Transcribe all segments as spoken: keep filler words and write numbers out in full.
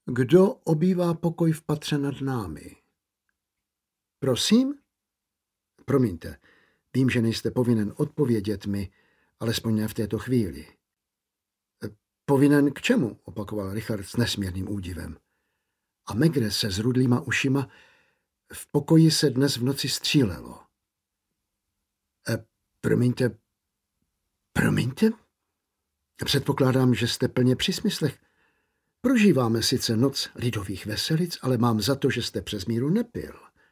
Kdo obývá pokoj v patře nad námi? Prosím? Promiňte, vím, že nejste povinen odpovědět mi, alespoň ne v této chvíli. Povinen k čemu? Opakoval Richard s nesmírným údivem. A Maigret se zrudlýma ušima: v pokoji se dnes v noci střílelo. E, promiňte, promiňte? Předpokládám, že jste plně při smyslech. Prožíváme sice noc lidových veselic, ale mám za to, že jste přes míru nepil.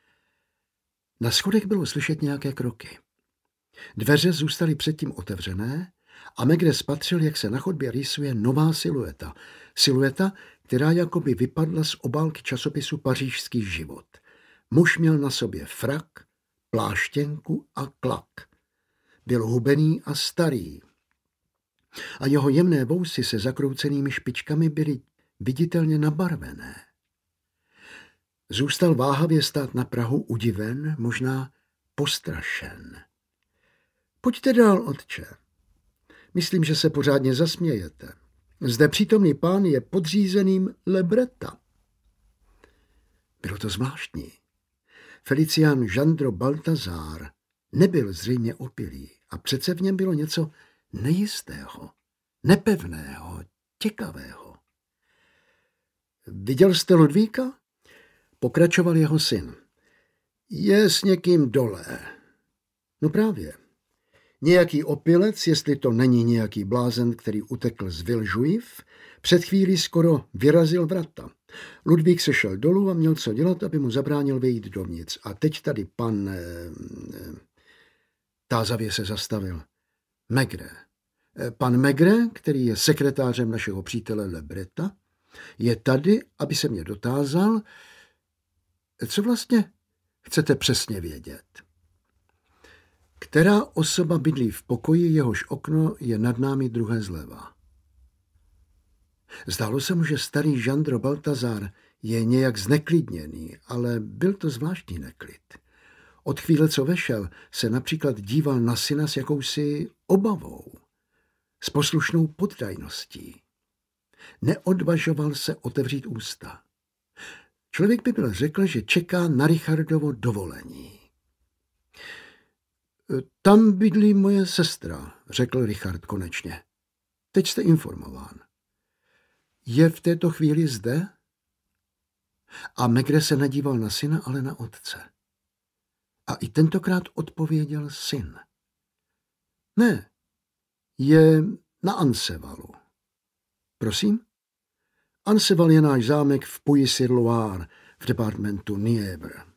Na schodech bylo slyšet nějaké kroky. Dveře zůstaly předtím otevřené a Maigret spatřil, jak se na chodbě rýsuje nová silueta. Silueta, která jakoby vypadla z obálky časopisu Pařížský život. Muž měl na sobě frak, pláštěnku a klak. Byl hubený a starý. A jeho jemné vousy se zakroucenými špičkami byly viditelně nabarvené. Zůstal váhavě stát na prahu, udiven, možná postrašen. Pojďte dál, otče. Myslím, že se pořádně zasmějete. Zde přítomný pán je podřízeným Lebreta. Bylo to zvláštní. Felician Jandro Baltazar nebyl zřejmě opilý a přece v něm bylo něco nejistého, nepevného, těkavého. Viděl jste Ludvíka? Pokračoval jeho syn. Je s někým dole. No právě. Nějaký opilec, jestli to není nějaký blázen, který utekl z Villejuif, před chvílí skoro vyrazil vrata. Ludvík se šel dolů a měl co dělat, aby mu zabránil vejít dovnitř. A teď tady pan... Eh, eh, tázavě se zastavil. Maigret. Pan Maigret, který je sekretářem našeho přítele Lebreta, je tady, aby se mě dotázal, co vlastně chcete přesně vědět. Která osoba bydlí v pokoji, jehož okno je nad námi druhé zleva? Zdálo se mu, že starý Jandro Baltazar je nějak zneklidněný, ale byl to zvláštní neklid. Od chvíle, co vešel, se například díval na syna s jakousi obavou, s poslušnou poddajností. Neodvažoval se otevřít ústa. Člověk by byl řekl, že čeká na Richardovo dovolení. Tam bydlí moje sestra, řekl Richard konečně. Teď jste informován. Je v této chvíli zde? A Maigret se nadíval na syna, ale na otce. A i tentokrát odpověděl syn. Ne, je na Ansevalu. Prosím? Anseval je náš zámek v Puy-sur-Loire v departementu Nièvre.